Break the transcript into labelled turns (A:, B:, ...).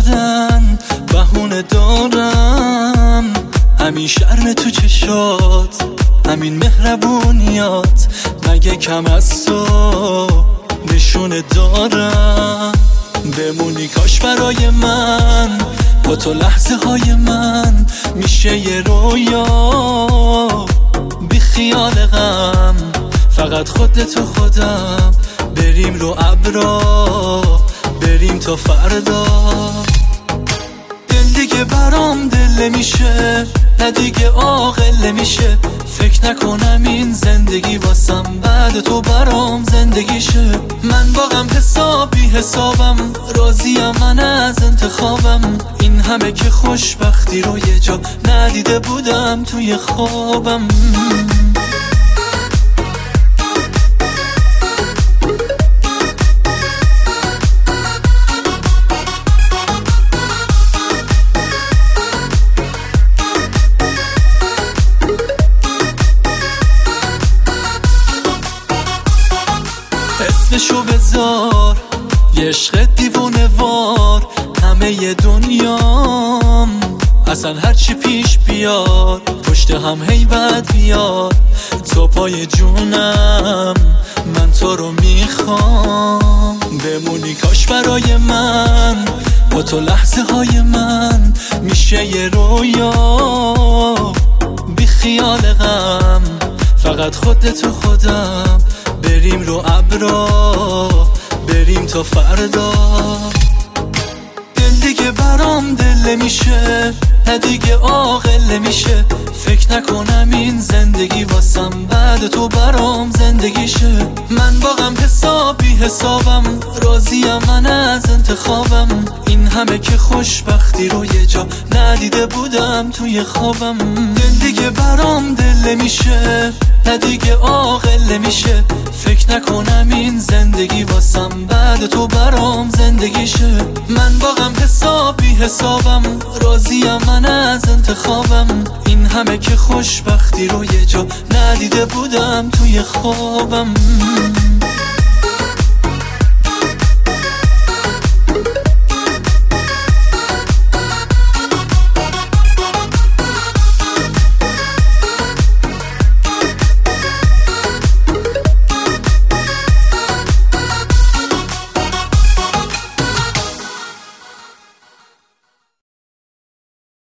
A: شدن بهونه دارم، همین شرم تو چشات، همین مهربونیات، مگه کم از تو نشونه دارم؟ بمونی کاش برای من، با تو لحظه های من میشه یه رویا، بی خیال غم، فقط خودت و خودم، بریم رو ابرا، بریم تا فردا. دل دیگه برام دل میشه، نه دیگه عاقل میشه، فکر نکنم این زندگی واسم بعد تو برام زندگی شه. من واقعا حسابم، راضیم من از انتخابم، این همه که خوشبختی رو یه جا ندیده بودم توی خوابم. اسمشو بذار یه عشق دیوونه وار، همه ی دنیام اصلا هرچی پیش بیاد پشت هم هیبت بیاد، تو پای جونم، من تو رو میخوام. بمونی کاش برای من، با تو لحظه های من میشه یه رویا، بی خیال غم، فقط خودت و خودم، بریم رو ابرا، بریم تا فردا. دل دیگه برام دل میشه، نه دیگه عاقل میشه، فکر نکنم این زندگی واسم بعد تو برام زندگی شه. من واقعا حسابم، راضیم من از انتخابم، این همه که خوشبختی رو یه جا ندیده بودم توی خوابم. دل دیگه برام دل میشه، نه دیگه عاقل میشه، فکر نکنم این زندگی واسم بعد تو برام زندگی شه. من واقعا حسابم، راضیم من از انتخابم، این همه که خوشبختی رو یه جا ندیده بودم توی خوابم.